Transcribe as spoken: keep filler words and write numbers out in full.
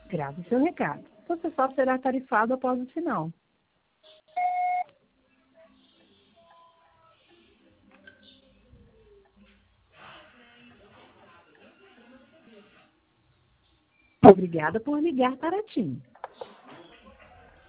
Grave seu recado. Você só será tarifado após o sinal. Obrigada por ligar para a TIM.